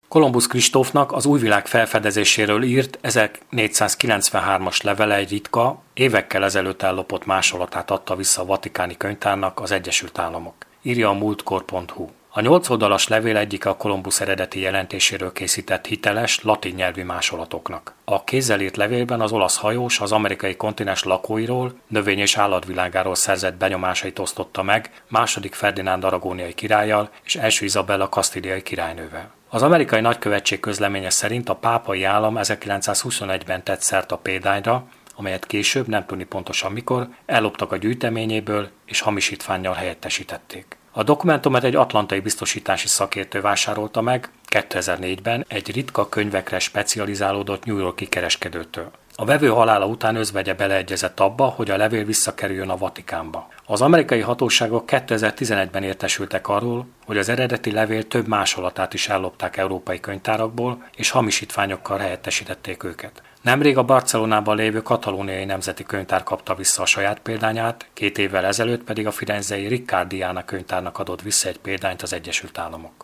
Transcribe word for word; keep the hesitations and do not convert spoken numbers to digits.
Kolumbusz Kristófnak az újvilág felfedezéséről írt ezernégyszázkilencvenhármas levele egy ritka, évekkel ezelőtt ellopott másolatát adta vissza a Vatikáni Könyvtárnak az Egyesült Államok. Írja a múltkor pont hu. A nyolc oldalas levél egyike a Kolumbusz eredeti jelentéséről készített hiteles, latin nyelvű másolatoknak. A kézzel írt levélben az olasz hajós az amerikai kontinens lakóiról, növény- és állatvilágáról szerzett benyomásait osztotta meg második Ferdinánd aragóniai királlyal és első Izabella kasztíliai királynővel. Az amerikai nagykövetség közleménye szerint a pápai állam ezerkilencszázhuszonegyben tett szert a példányra, amelyet később, nem tudni pontosan mikor, elloptak a gyűjteményéből és hamisítvánnyal helyettesítették. A dokumentumot egy atlantai biztosítási szakértő vásárolta meg kétezer-négyben egy ritka könyvekre specializálódott New York-i kereskedőtől. A vevő halála után özvegye beleegyezett abba, hogy a levél visszakerüljön a Vatikánba. Az amerikai hatóságok kétezer-tizenegyben értesültek arról, hogy az eredeti levél több másolatát is ellopták európai könyvtárakból, és hamisítványokkal helyettesítették őket. Nemrég a Barcelonában lévő katalóniai nemzeti könyvtár kapta vissza a saját példányát, két évvel ezelőtt pedig a firenzei Riccardiana könyvtárnak adott vissza egy példányt az Egyesült Államok.